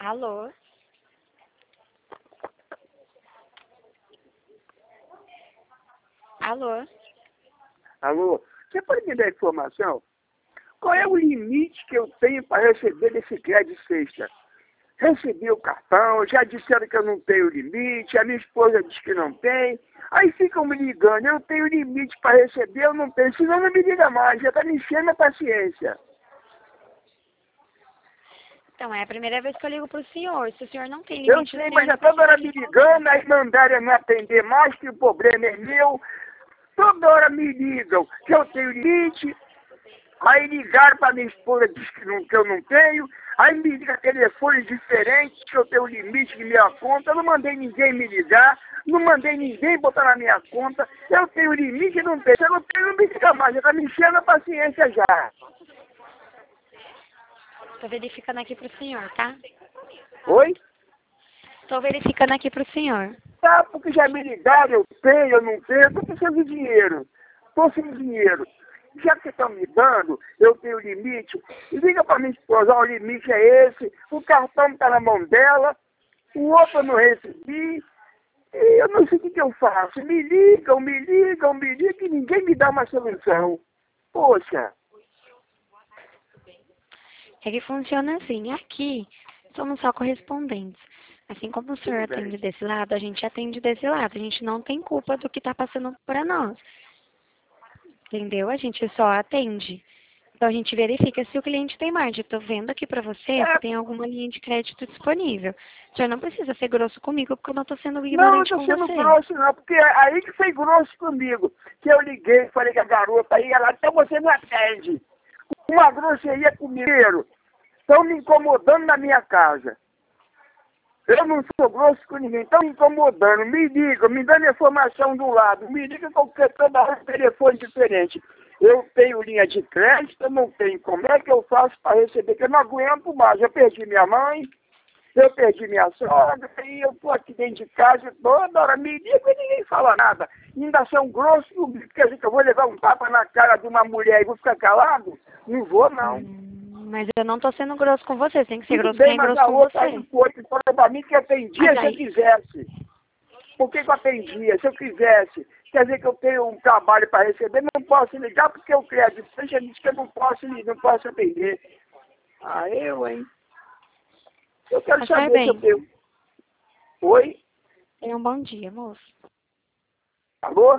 Alô? Alô? Alô, você pode me dar informação? Qual é o limite que eu tenho para receber desse crédito sexta? Recebi o cartão, já disseram que eu não tenho limite, a minha esposa diz que não tem. Aí ficam me ligando, eu tenho limite para receber, eu não tenho. Senão não me liga mais, já está me enchendo a paciência. Então, é a primeira vez que eu ligo pro senhor. Se o senhor não tem Eu limite, o sei, senhor mas já não toda precisa hora me me falar. ligando, aí mandaram me atender mais, que o problema é meu. Toda hora me ligam que eu tenho limite. Aí ligaram para minha esposa, diz que eu não tenho. Aí me liga telefone diferente, que eu tenho limite de minha conta. Eu não mandei ninguém me ligar, não mandei ninguém botar na minha conta. Eu tenho limite e não tenho. Se eu não tenho, não me liga mais. Já está me enchendo a paciência já. Tô verificando aqui pro senhor, tá? Oi? Tô verificando aqui pro senhor. Tá, porque já me ligaram, eu tenho, eu não tenho. Eu tô precisando de dinheiro. Tô sem dinheiro. Já que estão me dando, eu tenho limite. Liga para minha esposa, ó, o limite é esse. O cartão está na mão dela. O outro eu não recebi. E eu não sei o que eu faço. Me ligam, me ligam, me ligam e ninguém me dá uma solução. Poxa. É que funciona assim. Aqui, somos só correspondentes. Assim como o senhor Tudo bem. atende desse lado, a gente atende desse lado. A gente não tem culpa do que tá passando para nós. Entendeu? A gente só atende. Então a gente verifica se o cliente tem margem. Eu tô vendo aqui pra você se É, tem alguma linha de crédito disponível. O senhor não precisa ser grosso comigo porque eu não tô sendo não, não ignorante estou com sendo você. grosso não, porque aí que foi grosso comigo. Que eu liguei, falei com a garota aí, ela, então você não atende. Uma grosseria comigo. Estão me incomodando na minha casa. Eu não sou grosso com ninguém, estão me incomodando. Me ligam, me dando informação do lado. Me ligam qualquer toda hora telefone diferente. Eu tenho linha de crédito, eu não tenho. Como é que eu faço para receber? Que eu não aguento mais. Eu perdi minha mãe, eu perdi minha sogra, e eu estou aqui dentro de casa toda hora. Me ligam e ninguém fala nada. Ainda são grossos comigo. Quer dizer que eu vou levar um tapa na cara de uma mulher e vou ficar calado? Não vou, não. Mas eu não tô sendo grosso com você. Você tem que ser Tudo grosso bem, quem é mas grosso a com outra você. aí foi que falou para mim que Mas atendia se eu aí, quisesse. Por que eu atendia? Se eu quisesse. Quer dizer que eu tenho um trabalho para receber, não posso ligar porque o crédito já disse que eu não posso atender. Ah, eu, hein? Eu quero mas vai saber se eu bem. tenho. Oi? Tenha um bom dia, moço. Alô?